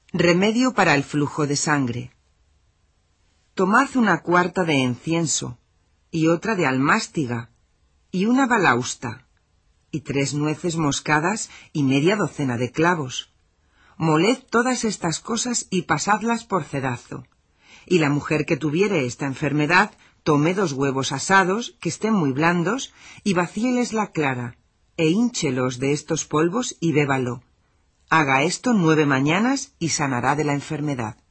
Remedio para el flujo de sangre. Tomad 1/4 de incienso, y otra de almástiga, y una balausta, y 3 nueces moscadas, y media docena de clavos. Moled todas estas cosas y pasadlas por cedazo. Y la mujer que tuviere esta enfermedad, tome 2 huevos asados, que estén muy blandos, y vacíeles la clara, e hínchelos de estos polvos y bébalo. Haga esto 9 mañanas y sanará de la enfermedad.